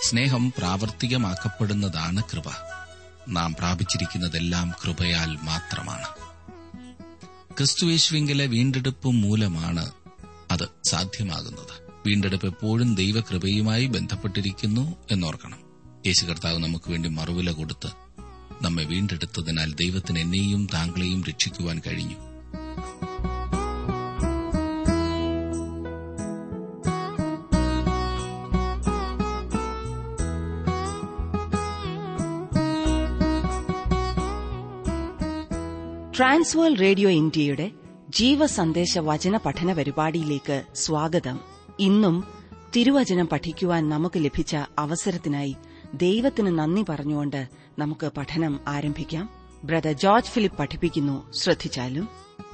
സ്നേഹം പ്രാവർത്തികമാക്കപ്പെടുന്നതാണ് കൃപ. നാം പ്രാപിച്ചിരിക്കുന്നതെല്ലാം കൃപയാൽ മാത്രമാണ്. ക്രിസ്തുയേശുവിങ്കലെ വീണ്ടെടുപ്പ് മൂലമാണ് അത് സാധ്യമാകുന്നത്. വീണ്ടെടുപ്പ് എപ്പോഴും ദൈവകൃപയുമായി ബന്ധപ്പെട്ടിരിക്കുന്നു എന്നോർക്കണം. യേശു കർത്താവ് നമുക്ക് വേണ്ടി മറുവില കൊടുത്ത് നമ്മെ വീണ്ടെടുത്തതിനാൽ ദൈവത്തിന് എന്നെയും താങ്കളെയും രക്ഷിക്കുവാൻ കഴിഞ്ഞു. ട്രാൻസ്വേൾഡ് റേഡിയോ ഇന്ത്യയുടെ ജീവസന്ദേശ വചന പഠന പരിപാടിയിലേക്ക് സ്വാഗതം. ഇന്നും തിരുവചനം പഠിക്കുവാൻ നമുക്ക് ലഭിച്ച അവസരത്തിനായി ദൈവത്തിന് നന്ദി പറഞ്ഞുകൊണ്ട് നമുക്ക് പഠനം ആരംഭിക്കാം. ബ്രദർ ജോർജ് ഫിലിപ്പ് പഠിപ്പിക്കുന്നു. ശ്രദ്ധിച്ചാലും.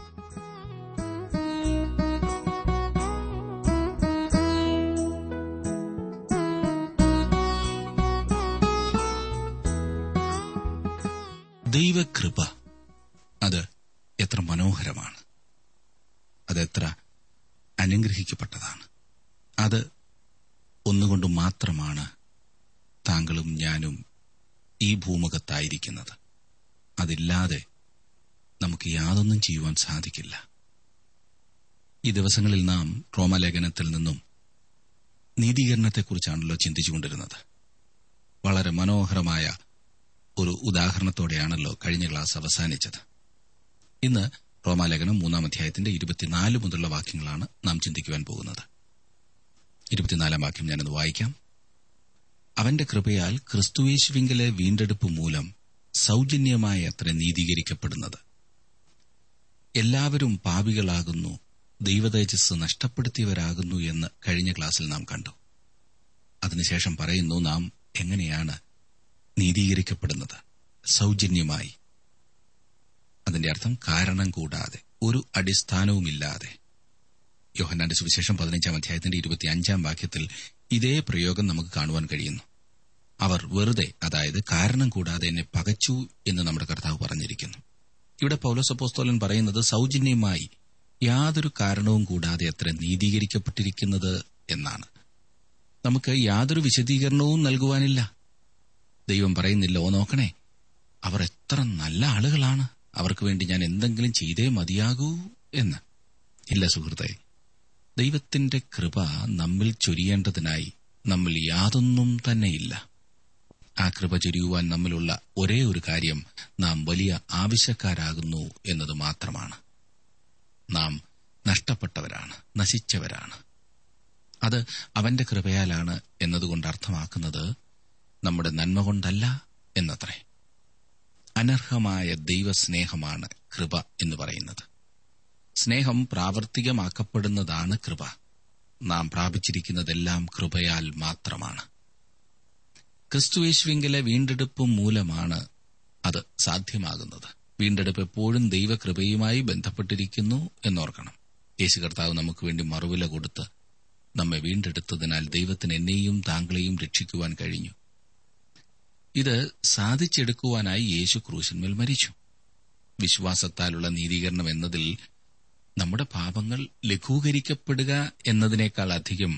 ദൈവകൃപ അത് എത്ര മനോഹരമാണ്, അതെത്ര അനുഗ്രഹിക്കപ്പെട്ടതാണ്. അത് ഒന്നുകൊണ്ട് മാത്രമാണ് താങ്കളും ഞാനും ഈ ഭൂമുഖത്തായിരിക്കുന്നത്. അതില്ലാതെ നമുക്ക് യാതൊന്നും ചെയ്യുവാൻ സാധിക്കില്ല. ഈ ദിവസങ്ങളിൽ നാം റോമാലേഖനത്തിൽ നിന്നും നീതീകരണത്തെക്കുറിച്ചാണല്ലോ ചിന്തിച്ചുകൊണ്ടിരുന്നത്. വളരെ മനോഹരമായ ഒരു ഉദാഹരണത്തോടെയാണല്ലോ കഴിഞ്ഞ ക്ലാസ് അവസാനിച്ചത്. ഇന്ന് റോമാലേഖനം 3-ാം അധ്യായത്തിന്റെ 24 മുതലുള്ള വാക്യങ്ങളാണ് നാം ചിന്തിക്കുവാൻ പോകുന്നത്. 24-ാം വാക്യം ഞാനത് വായിക്കാം. അവന്റെ കൃപയാൽ ക്രിസ്തുയേശുവിങ്കലെ വീണ്ടെടുപ്പ് മൂലം സൗജന്യമായി അത്ര നീതീകരിക്കപ്പെടുന്നത്. എല്ലാവരും പാപികളാകുന്നു, ദൈവതേജസ് നഷ്ടപ്പെടുത്തിയവരാകുന്നു എന്ന് കഴിഞ്ഞ ക്ലാസ്സിൽ നാം കണ്ടു. അതിനുശേഷം പറയുന്നു നാം എങ്ങനെയാണ് നീതീകരിക്കപ്പെടുന്നത്. സൗജന്യമായി. അതിന്റെ അർത്ഥം കാരണം കൂടാതെ, ഒരു അടിസ്ഥാനവുമില്ലാതെ. യോഹന്നാന്റെ സുവിശേഷം 15-ാം അധ്യായത്തിന്റെ 25-ാം വാക്യത്തിൽ ഇതേ പ്രയോഗം നമുക്ക് കാണുവാൻ കഴിയുന്നു. അവർ വെറുതെ, അതായത് കാരണം കൂടാതെ എന്നെ പകച്ചു എന്ന് നമ്മുടെ കർത്താവ് പറഞ്ഞിരിക്കുന്നു. ഇവിടെ പൗലോസ് അപ്പോസ്തലൻ പറയുന്നത് സൗജന്യമായി, യാതൊരു കാരണവും കൂടാതെ അത്ര നീതീകരിക്കപ്പെട്ടിരിക്കുന്നത് എന്നാണ്. നമുക്ക് യാതൊരു വിശദീകരണവും നൽകുവാനില്ല. ദൈവം പറയുന്നില്ല, ഓ നോക്കണേ, അവർ എത്ര നല്ല ആളുകളാണ്, അവർക്ക് വേണ്ടി ഞാൻ എന്തെങ്കിലും ചെയ്തേ മതിയാകൂ എന്ന്. ഇല്ല സുഹൃത്തെ, ദൈവത്തിന്റെ കൃപ നമ്മിൽ ചൊരിയേണ്ടതിനായി നമ്മിൽ യാതൊന്നും തന്നെയില്ല. ആ കൃപ ചൊരിയുവാൻ നമ്മിലുള്ള ഒരേ ഒരു കാര്യം, നാം വലിയ ആവശ്യക്കാരാകുന്നു എന്നത് മാത്രമാണ്. നാം നഷ്ടപ്പെട്ടവരാണ്, നശിച്ചവരാണ്. അത് അവന്റെ കൃപയാലാണ് എന്നതുകൊണ്ട് അർത്ഥമാക്കുന്നത് നമ്മുടെ നന്മ കൊണ്ടല്ല എന്നത്രേ. അനർഹമായ ദൈവസ്നേഹമാണ് കൃപ എന്ന് പറയുന്നത്. സ്നേഹം പ്രാവർത്തികമാക്കപ്പെടുന്നതാണ് കൃപ. നാം പ്രാപിച്ചിരിക്കുന്നതെല്ലാം കൃപയാൽ മാത്രമാണ്. ക്രിസ്തുയേശുവിങ്കലെ വീണ്ടെടുപ്പ് മൂലമാണ് അത് സാധ്യമാകുന്നത്. വീണ്ടെടുപ്പ് എപ്പോഴും ദൈവകൃപയുമായി ബന്ധപ്പെട്ടിരിക്കുന്നു എന്നോർക്കണം. യേശു കർത്താവ് നമുക്ക് വേണ്ടി മറുവില കൊടുത്ത് നമ്മെ വീണ്ടെടുത്തതിനാൽ ദൈവത്തിന് എന്നെയും താങ്കളെയും രക്ഷിക്കുവാൻ കഴിഞ്ഞു. ഇത് സാധിച്ചെടുക്കുവാനായി യേശു ക്രൂശിന്മേൽ മരിച്ചു. വിശ്വാസത്താലുള്ള നീതീകരണം എന്നതിൽ നമ്മുടെ പാപങ്ങൾ ലഘൂകരിക്കപ്പെടുക എന്നതിനേക്കാൾ അധികം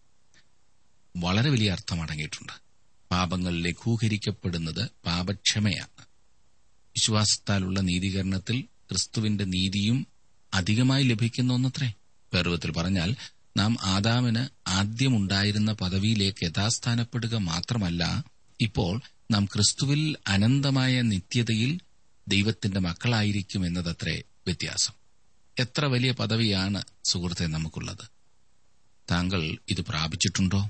വളരെ വലിയ അർത്ഥമടങ്ങിയിട്ടുണ്ട്. പാപങ്ങൾ ലഘൂകരിക്കപ്പെടുന്നത് പാപക്ഷമയാണ്. വിശ്വാസത്താലുള്ള നീതീകരണത്തിൽ ക്രിസ്തുവിന്റെ നീതിയും അധികമായി ലഭിക്കുന്ന ഒന്നത്രേ. വേറൊരുവിധത്തിൽ പറഞ്ഞാൽ, നാം ആദാമിന് ആദ്യമുണ്ടായിരുന്ന പദവിയിലേക്ക് യഥാസ്ഥാനപ്പെടുക മാത്രമല്ല, ഇപ്പോൾ നാം ക്രിസ്തുവിൽ അനന്തമായ നിത്യതയിൽ ദൈവത്തിന്റെ മക്കളായിരിക്കും എന്നതത്രേ വ്യത്യാസം. എത്ര വലിയ പദവിയാണ് സുഹൃത്തെ നമുക്കുള്ളത്. താങ്കൾ ഇത് പ്രാപിച്ചിട്ടുണ്ടോ?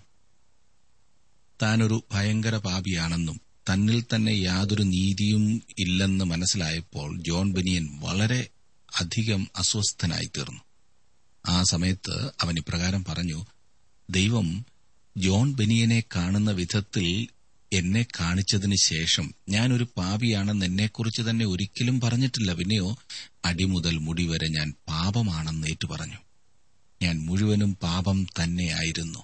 താനൊരു ഭയങ്കര പാപിയാണെന്നും തന്നിൽ തന്നെ യാതൊരു നീതിയും ഇല്ലെന്ന് മനസ്സിലായപ്പോൾ ജോൺ ബെനിയൻ വളരെ അധികം അസ്വസ്ഥനായി തീർന്നു. ആ സമയത്ത് അവൻ ഇപ്രകാരം പറഞ്ഞു, ദൈവം ജോൺ ബെനിയനെ കാണുന്ന വിധത്തിൽ എന്നെ കാണിച്ചതിന് ശേഷം ഞാനൊരു പാപിയാണെന്ന് എന്നെക്കുറിച്ച് തന്നെ ഒരിക്കലും പറഞ്ഞിട്ടില്ല. പിന്നെയോ അടിമുതൽ മുടി വരെ ഞാൻ പാപമാണെന്ന് ഏറ്റുപറഞ്ഞു. ഞാൻ മുഴുവനും പാപം തന്നെയായിരുന്നു.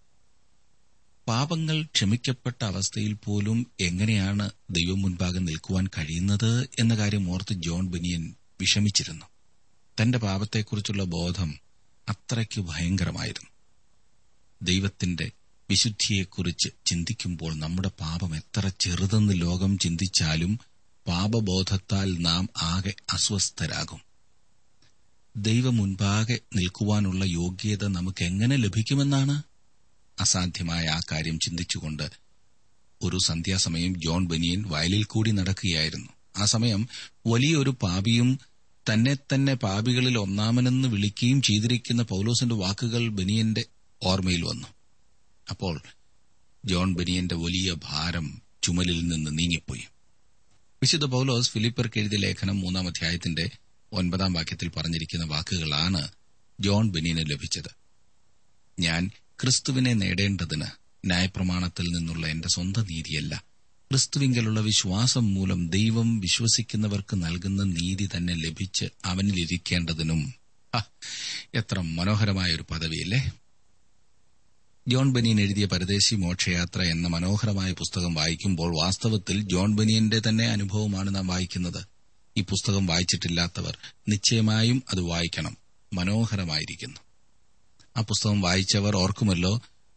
പാപങ്ങൾ ക്ഷമിക്കപ്പെട്ട അവസ്ഥയിൽ പോലും എങ്ങനെയാണ് ദൈവം മുൻപാകെ നിൽക്കുവാൻ കഴിയുന്നത് എന്ന കാര്യം ഓർത്ത് ജോൺ ബെനിയൻ വിഷമിച്ചിരുന്നു. തന്റെ പാപത്തെക്കുറിച്ചുള്ള ബോധം അത്രയ്ക്ക് ഭയങ്കരമായിരുന്നു. ദൈവത്തിന്റെ വിശുദ്ധിയെക്കുറിച്ച് ചിന്തിക്കുമ്പോൾ നമ്മുടെ പാപം എത്ര ചെറുതെന്ന് ലോകം ചിന്തിച്ചാലും പാപബോധത്താൽ നാം ആകെ അസ്വസ്ഥരാകും. ദൈവമുൻപാകെ നിൽക്കുവാനുള്ള യോഗ്യത നമുക്കെങ്ങനെ ലഭിക്കുമെന്നാണ്? അസാധ്യമായ ആ കാര്യം ചിന്തിച്ചുകൊണ്ട് ഒരു സന്ധ്യാസമയം ജോൺ ബനിയൻ വയലിൽ കൂടി നടക്കുകയായിരുന്നു. ആ സമയം വലിയൊരു പാപിയും തന്നെ പാപികളിൽ ഒന്നാമനെന്ന് വിളിക്കുകയും ചെയ്തിരിക്കുന്ന പൗലോസിന്റെ വാക്കുകൾ ബനിയന്റെ ഓർമ്മയിൽ വന്നു. അപ്പോൾ ജോൺ ബനിയന്റെ വലിയ ഭാരം ചുമലിൽ നിന്ന് നീങ്ങിപ്പോയി. വിശുദ്ധ പൗലോസ് ഫിലിപ്പർക്ക് എഴുതിയ ലേഖനം 3-ാം അധ്യായത്തിന്റെ 9-ാം വാക്യത്തിൽ പറഞ്ഞിരിക്കുന്ന വാക്കുകളാണ് ജോൺ ബനിയന് ലഭിച്ചത്. ഞാൻ ക്രിസ്തുവിനെ നേടേണ്ടതിന് ന്യായപ്രമാണത്തിൽ നിന്നുള്ള എന്റെ സ്വന്തം നീതിയല്ല, ക്രിസ്തുവിങ്കലുള്ള വിശ്വാസം മൂലം ദൈവം വിശ്വസിക്കുന്നവർക്ക് നൽകുന്ന നീതി തന്നെ ലഭിച്ച് അവനിലിരിക്കേണ്ടതിനും. എത്ര മനോഹരമായൊരു പദവിയല്ലേ! ജോൺ ബനിയൻ എഴുതിയ പരദേശി മോക്ഷയാത്ര എന്ന മനോഹരമായ പുസ്തകം വായിക്കുമ്പോൾ വാസ്തവത്തിൽ ജോൺ ബനിയന്റെ തന്നെ അനുഭവമാണ് നാം വായിക്കുന്നത്. ഈ പുസ്തകം വായിച്ചിട്ടില്ലാത്തവർ നിശ്ചയമായും അത് വായിക്കണം. മനോഹരമായിരിക്കുന്നു. ആ പുസ്തകം വായിച്ചവർ ഓർക്കുമല്ലോ,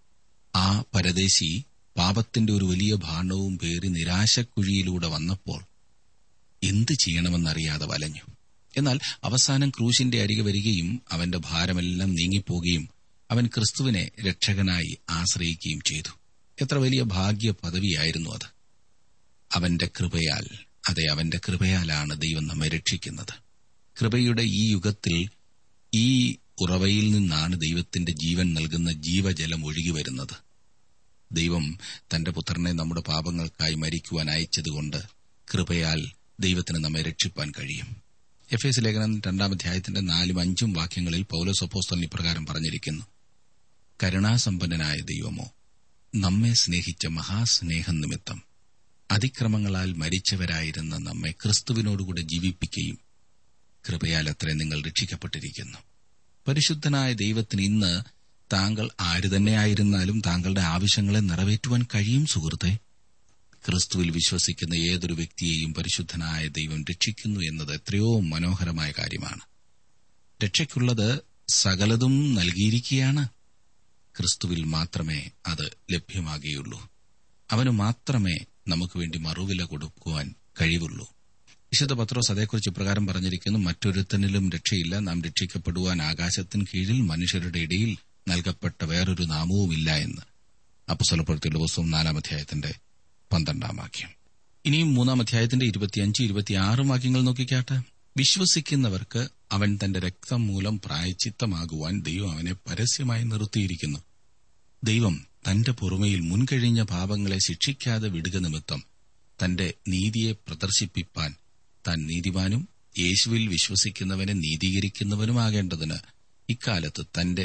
ആ പരദേശി പാപത്തിന്റെ ഒരു വലിയ ഭാണ്ഡവും പേറി നിരാശക്കുഴിയിലൂടെ വന്നപ്പോൾ എന്ത് ചെയ്യണമെന്നറിയാതെ വലഞ്ഞു. എന്നാൽ അവസാനം ക്രൂശിന്റെ അരികെ വരികയും അവന്റെ ഭാരമെല്ലാം നീങ്ങിപ്പോകുകയും അവൻ ക്രിസ്തുവിനെ രക്ഷകനായി ആശ്രയിക്കുകയും ചെയ്തു. എത്ര വലിയ ഭാഗ്യ പദവിയായിരുന്നു അത്! അവന്റെ കൃപയാൽ, അതെ, അവന്റെ കൃപയാലാണ് ദൈവം നമ്മെ രക്ഷിക്കുന്നത്. കൃപയുടെ ഈ യുഗത്തിൽ ഈ ഉറവയിൽ നിന്നാണ് ദൈവത്തിന്റെ ജീവൻ നൽകുന്ന ജീവജലം ഒഴുകിവരുന്നത്. ദൈവം തന്റെ പുത്രനെ നമ്മുടെ പാപങ്ങൾക്കായി മരിക്കുവാൻ അയച്ചതുകൊണ്ട് കൃപയാൽ ദൈവത്തിന് നമ്മെ രക്ഷിപ്പാൻ കഴിയും. എഫേസ്യ ലേഖനം 2-ാം അധ്യായത്തിന്റെ 4-5 വാക്യങ്ങളിൽ പൗലോസ് അപ്പോസ്തലൻ ഇപ്രകാരം പറഞ്ഞിരിക്കുന്നു: കരുണാസമ്പന്നനായ ദൈവമോ, നമ്മെ സ്നേഹിച്ച മഹാസ്നേഹം നിമിത്തം അതിക്രമങ്ങളാൽ മരിച്ചവരായിരുന്ന നമ്മെ ക്രിസ്തുവിനോടുകൂടെ ജീവിപ്പിക്കുകയും കൃപയാൽ അത്രേ നിങ്ങൾ രക്ഷിക്കപ്പെട്ടിരിക്കുന്നു. പരിശുദ്ധനായ ദൈവത്തിന് ഇന്ന് താങ്കൾ ആര് തന്നെയായിരുന്നാലും താങ്കളുടെ ആവശ്യങ്ങളെ നിറവേറ്റുവാൻ കഴിയും. സുഹൃത്തെ, ക്രിസ്തുവിൽ വിശ്വസിക്കുന്ന ഏതൊരു വ്യക്തിയെയും പരിശുദ്ധനായ ദൈവം രക്ഷിക്കുന്നു എന്നത് എത്രയോ മനോഹരമായ കാര്യമാണ്. രക്ഷയ്ക്കുള്ളത് സകലതും നൽകിയിരിക്കുകയാണ്. ക്രിസ്തുവിൽ മാത്രമേ അത് ലഭ്യമാകുകയുള്ളൂ. അവന് മാത്രമേ നമുക്ക് വേണ്ടി മറുവില കൊടുക്കുവാൻ കഴിവുള്ളൂ. വിശുദ്ധ പത്രോസ് അതേക്കുറിച്ച് ഇപ്രകാരം പറഞ്ഞിരിക്കുന്നു: മറ്റൊരുത്തനിലും രക്ഷയില്ല, നാം രക്ഷിക്കപ്പെടുവാൻ ആകാശത്തിന് കീഴിൽ മനുഷ്യരുടെ ഇടയിൽ നൽകപ്പെട്ട വേറൊരു നാമവുമില്ല എന്ന്. അപ്പോസ്തലപ്രവൃത്തികളുടെ പുസ്തകം 4-ാം അധ്യായത്തിന്റെ 12-ാം വാക്യം. ഇനിയും 3-ാം അധ്യായത്തിന്റെ 25-26 വാക്യങ്ങൾ നോക്കിക്കാട്ടെ. വിശ്വസിക്കുന്നവർക്ക് അവൻ തന്റെ രക്തം മൂലം പ്രായശ്ചിത്തമാകുവാൻ ദൈവം അവനെ പരസ്യമായി നിർത്തിയിരിക്കുന്നു. ദൈവം തന്റെ പുറമയിൽ മുൻകഴിഞ്ഞ പാപങ്ങളെ ശിക്ഷിക്കാതെ വിടുക നിമിത്തം തന്റെ നീതിയെ പ്രദർശിപ്പിപ്പാൻ താൻ നീതിമാനും യേശുവിൽ വിശ്വസിക്കുന്നവനെ നീതീകരിക്കുന്നവനുമാകേണ്ടതിന് ഇക്കാലത്ത് തന്റെ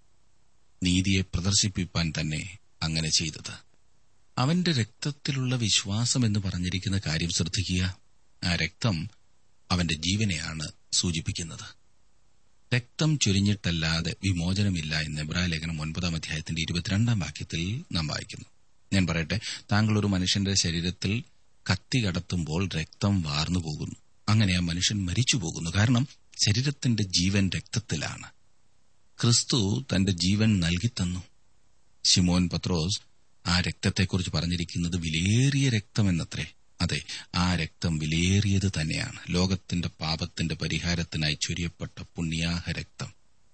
നീതിയെ പ്രദർശിപ്പിപ്പാൻ തന്നെ അങ്ങനെ ചെയ്തത്. അവന്റെ രക്തത്തിലുള്ള വിശ്വാസം എന്ന് പറഞ്ഞിരിക്കുന്ന കാര്യം ശ്രദ്ധിക്കുക. ആ രക്തം അവന്റെ ജീവനെയാണ് സൂചിപ്പിക്കുന്നത്. രക്തം ചൊരിഞ്ഞിട്ടല്ലാതെ വിമോചനമില്ല എന്ന് എബ്രായ ലേഖനം 9-ാം അധ്യായത്തിന്റെ 22-ാം വാക്യത്തിൽ നാം വായിക്കുന്നു. ഞാൻ പറയട്ടെ, താങ്കൾ ഒരു മനുഷ്യന്റെ ശരീരത്തിൽ കത്തി കടത്തുമ്പോൾ രക്തം വാർന്നു പോകുന്നു. അങ്ങനെ ആ മനുഷ്യൻ മരിച്ചു പോകുന്നു. കാരണം ശരീരത്തിന്റെ ജീവൻ രക്തത്തിലാണ്. ക്രിസ്തു തന്റെ ജീവൻ നൽകിത്തന്നു. ശിമോൻ പത്രോസ് ആ രക്തത്തെക്കുറിച്ച് പറഞ്ഞിരിക്കുന്നത് വിലയേറിയ രക്തമെന്നത്രേ. അതെ, ആ രക്തം വിലയേറിയത് തന്നെയാണ്. ലോകത്തിന്റെ പാപത്തിന്റെ പരിഹാരത്തിനായി ചൊരിയപ്പെട്ട പുണ്യാഹ രക്തം.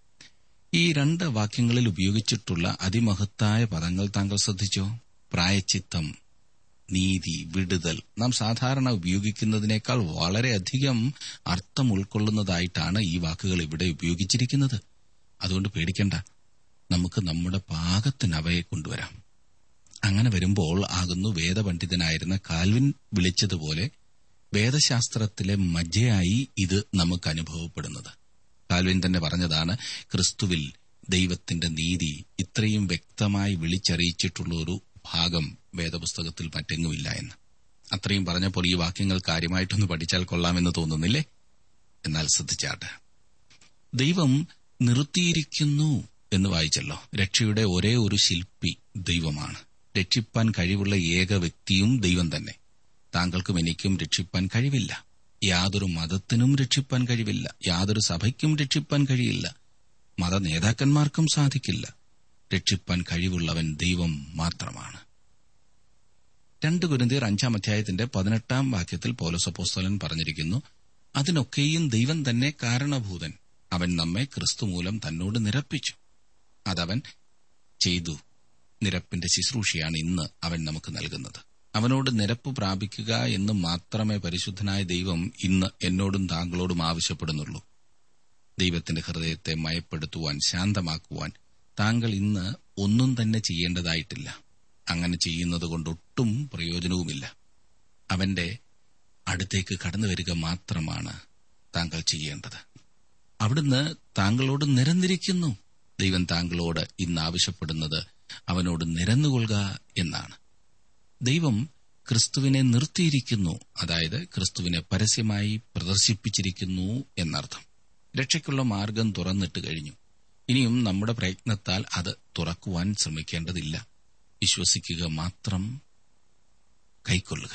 ഈ 2 വാക്യങ്ങളിൽ ഉപയോഗിച്ചിട്ടുള്ള അതിമഹത്തായ പദങ്ങൾ താങ്കൾ ശ്രദ്ധിച്ചോ? പ്രായശ്ചിത്തം, നീതി, വിടുതൽ. നാം സാധാരണ ഉപയോഗിക്കുന്നതിനേക്കാൾ വളരെയധികം അർത്ഥം ഉൾക്കൊള്ളുന്നതായിട്ടാണ് ഈ വാക്കുകൾ ഇവിടെ ഉപയോഗിച്ചിരിക്കുന്നത്. അതുകൊണ്ട് പേടിക്കണ്ട, നമുക്ക് നമ്മുടെ പാകത്തിന് അവയെ കൊണ്ടുവരാം. അങ്ങനെ വരുമ്പോൾ ആകുന്നു വേദപണ്ഡിതനായിരുന്ന കാൽവിൻ വിളിച്ചതുപോലെ വേദശാസ്ത്രത്തിലെ മജ്ജയായി ഇത് നമുക്ക് അനുഭവപ്പെടുന്നത്. കാൽവിൻ തന്നെ പറഞ്ഞതാണ്, ക്രിസ്തുവിൽ ദൈവത്തിന്റെ നീതി ഇത്രയും വ്യക്തമായി വിളിച്ചറിയിച്ചിട്ടുള്ള ഒരു ഭാഗം വേദപുസ്തകത്തിൽ മറ്റെങ്ങുമില്ല എന്ന്. അത്രയും പറഞ്ഞപ്പോൾ ഈ വാക്യങ്ങൾ കാര്യമായിട്ടൊന്ന് പഠിച്ചാൽ കൊള്ളാമെന്ന് തോന്നുന്നില്ലേ? എന്നാൽ ശ്രദ്ധിച്ചാട്ടെ, ദൈവം നിർത്തിയിരിക്കുന്നു എന്ന് വായിച്ചല്ലോ. രക്ഷയുടെ ഒരേ ഒരു ശില്പി ദൈവമാണ്. രക്ഷിപ്പാൻ കഴിവുള്ള ഏക വ്യക്തിയും ദൈവം തന്നെ. താങ്കൾക്കും എനിക്കും രക്ഷിപ്പാൻ കഴിവില്ല. യാതൊരു മതത്തിനും രക്ഷിപ്പാൻ കഴിവില്ല. യാതൊരു സഭയ്ക്കും രക്ഷിപ്പാൻ കഴിയില്ല. മത നേതാക്കന്മാർക്കും സാധിക്കില്ല. രക്ഷിപ്പാൻ കഴിവുള്ളവൻ ദൈവം മാത്രമാണ്. 2 കൊരിന്ത്യർ 5-ാം അധ്യായത്തിന്റെ 18-ാം വാക്യത്തിൽ പൗലോസ് അപ്പോസ്തലൻ പറഞ്ഞിരിക്കുന്നു, അതിനൊക്കെയും ദൈവം തന്നെ കാരണഭൂതൻ. അവൻ നമ്മെ ക്രിസ്തു മൂലം തന്നോട് നിരപ്പിച്ചു. അതവൻ ചെയ്തു. നിരപ്പിന്റെ ശുശ്രൂഷയാണ് ഇന്ന് അവൻ നമുക്ക് നൽകുന്നത്. അവനോട് നിരപ്പ് പ്രാപിക്കുക എന്ന് മാത്രമേ പരിശുദ്ധനായ ദൈവം ഇന്ന് എന്നോടും താങ്കളോടും ആവശ്യപ്പെടുന്നുള്ളൂ. ദൈവത്തിന്റെ ഹൃദയത്തെ മയപ്പെടുത്തുവാൻ, ശാന്തമാക്കുവാൻ താങ്കൾ ഇന്ന് ഒന്നും തന്നെ ചെയ്യേണ്ടതായിട്ടില്ല. അങ്ങനെ ചെയ്യുന്നതുകൊണ്ടൊട്ടും പ്രയോജനവുമില്ല. അവന്റെ അടുത്തേക്ക് കടന്നുവരിക മാത്രമാണ് താങ്കൾ ചെയ്യേണ്ടത്. അവിടുന്ന് താങ്കളോട് നിരന്നിരിക്കുന്നു. ദൈവം താങ്കളോട് ഇന്ന് ആവശ്യപ്പെടുന്നത് അവനോട് നിരന്നുകൊള്ളുക എന്നാണ്. ദൈവം ക്രിസ്തുവിനെ നിർത്തിയിരിക്കുന്നു, അതായത് ക്രിസ്തുവിനെ പരസ്യമായി പ്രദർശിപ്പിച്ചിരിക്കുന്നു എന്നർത്ഥം. രക്ഷയ്ക്കുള്ള മാർഗം തുറന്നിട്ട് കഴിഞ്ഞു. ഇനിയും നമ്മുടെ പ്രയത്നത്താൽ അത് തുറക്കുവാൻ ശ്രമിക്കേണ്ടതില്ല. വിശ്വസിക്കുക മാത്രം, കൈക്കൊള്ളുക.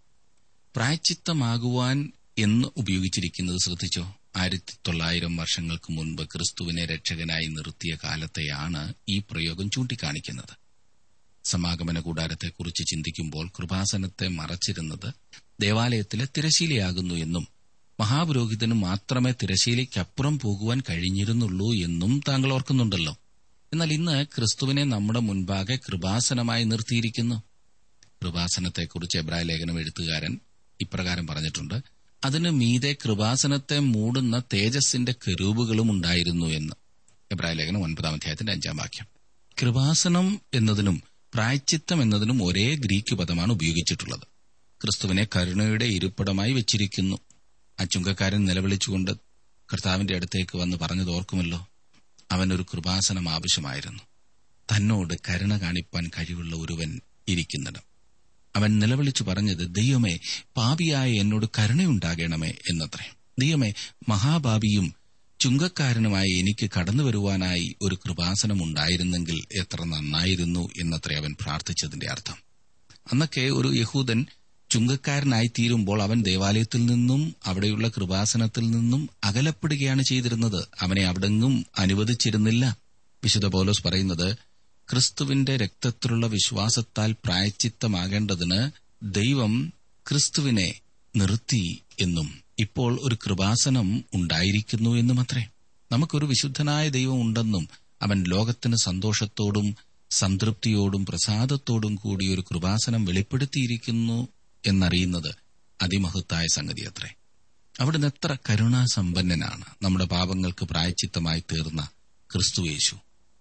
പ്രായശ്ചിത്തമാകുവാൻ എന്ന് ഉപയോഗിച്ചിരിക്കുന്നത് ശ്രദ്ധിച്ചോ? 1900 വർഷങ്ങൾക്ക് മുൻപ് ക്രിസ്തുവിനെ രക്ഷകനായി നിർത്തിയ കാലത്തെയാണ് ഈ പ്രയോഗം ചൂണ്ടിക്കാണിക്കുന്നത്. സമാഗമന കൂടാരത്തെക്കുറിച്ച് ചിന്തിക്കുമ്പോൾ കൃപാസനത്തെ മറച്ചിരുന്നത് ദേവാലയത്തിലെ തിരശീലയാകുന്നു എന്നും മഹാപുരോഹിതന് മാത്രമേ തിരശീലയ്ക്കപ്പുറം പോകുവാൻ കഴിഞ്ഞിരുന്നുള്ളൂ എന്നും താങ്കൾ ഓർക്കുന്നുണ്ടല്ലോ. എന്നാൽ ഇന്ന് ക്രിസ്തുവിനെ നമ്മുടെ മുൻപാകെ കൃപാസനമായി നിർത്തിയിരിക്കുന്നു. കൃപാസനത്തെക്കുറിച്ച് എബ്രായ ലേഖനം എഴുത്തുകാരൻ ഇപ്രകാരം പറഞ്ഞിട്ടുണ്ട്, അതിന് മീതെ കൃപാസനത്തെ മൂടുന്ന തേജസ്സിന്റെ കെരൂബുകളും ഉണ്ടായിരുന്നു എന്ന്. എബ്രായ ലേഖനം 9-ാം അധ്യായത്തിന്റെ 5-ാം വാക്യം. കൃപാസനം എന്നതിനും പ്രായശ്ചിത്തം എന്നതിനും ഒരേ ഗ്രീക്ക് പദമാണ് ഉപയോഗിച്ചിട്ടുള്ളത്. ക്രിസ്തുവിനെ കരുണയുടെ ഇരിപ്പിടമായി വെച്ചിരിക്കുന്നു. ആ ചുങ്കക്കാരൻ നിലവിളിച്ചുകൊണ്ട് കർത്താവിന്റെ അടുത്തേക്ക് വന്ന് പറഞ്ഞത് ഓർക്കുമല്ലോ. അവനൊരു കൃപാസനം ആവശ്യമായിരുന്നു. തന്നോട് കരുണ കാണിപ്പാൻ കഴിവുള്ള ഒരുവൻ ഇരിക്കുന്നിടം. അവൻ നിലവിളിച്ചു പറഞ്ഞത്, ദൈവമേ, പാപിയായ എന്നോട് കരുണയുണ്ടാകണമേ എന്നത്രേ. ദൈവമേ, മഹാപാപിയും ചുങ്കക്കാരനുമായി എനിക്ക് കടന്നുവരുവാനായി ഒരു കൃപാസനം ഉണ്ടായിരുന്നെങ്കിൽ എത്ര നന്നായിരുന്നു എന്നത്രേ അവൻ പ്രാർത്ഥിച്ചതിന്റെ അർത്ഥം. അന്നൊക്കെ ഒരു യഹൂദൻ ചുങ്കക്കാരനായിത്തീരുമ്പോൾ അവൻ ദേവാലയത്തിൽ നിന്നും അവിടെയുള്ള കൃപാസനത്തിൽ നിന്നും അകലപ്പെടുകയാണ് ചെയ്തിരുന്നത്. അവനെ അവിടെങ്ങും അനുവദിച്ചിരുന്നില്ല. വിശുദ്ധ പൗലോസ് പറയുന്നത്, ക്രിസ്തുവിന്റെ രക്തത്തിലുള്ള വിശ്വാസത്താൽ പ്രായശ്ചിത്തമാകേണ്ടതിന് ദൈവം ക്രിസ്തുവിനെ നിർത്തി എന്നും ഇപ്പോൾ ഒരു കൃപാസനം ഉണ്ടായിരിക്കുന്നു എന്നുമത്രേ. നമുക്കൊരു വിശുദ്ധനായ ദൈവം ഉണ്ടെന്നും അവൻ ലോകത്തിന് സന്തോഷത്തോടും സംതൃപ്തിയോടും പ്രസാദത്തോടും കൂടി ഒരു കൃപാസനം വെളിപ്പെടുത്തിയിരിക്കുന്നു എന്നറിയുന്നത് അതിമഹത്തായ സംഗതി അത്രേ. അവിടുന്ന് എത്ര കരുണാസമ്പന്നനാണ്. നമ്മുടെ പാപങ്ങൾക്ക് പ്രായശ്ചിത്തമായി തീർന്ന ക്രിസ്തുയേശു.